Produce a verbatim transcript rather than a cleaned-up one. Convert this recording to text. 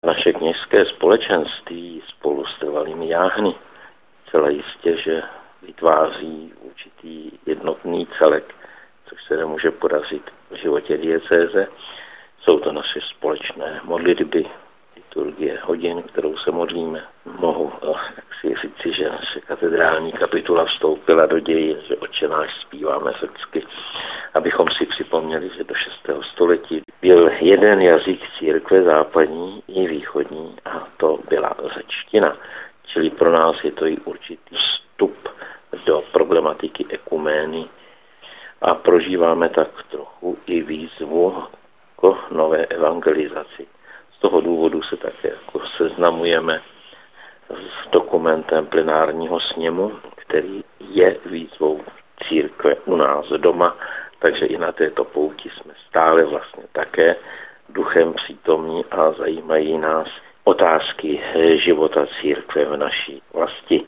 Naše kněžské společenství spolu s trvalými jáhny celé jistě, že vytváří určitý jednotný celek, což se nemůže podařit v životě diecéze. Jsou to naše společné modlitby, liturgie hodin, kterou se modlíme. Mohu jak si říci, že naše katedrální kapitula vstoupila do děje, že Otče náš zpíváme řecky, abychom si připomněli, že do šestého století byl jeden jazyk církve západní i východní a to byla řečtina. Čili pro nás je to i určitý vstup do problematiky ekumény a prožíváme tak trochu i výzvu k nové evangelizaci. Z toho důvodu se také jako seznamujeme s dokumentem plenárního sněmu, který je výzvou církve u nás doma, takže i na této pouti jsme stále vlastně také duchem přítomní a zajímají nás otázky života církve v naší vlasti.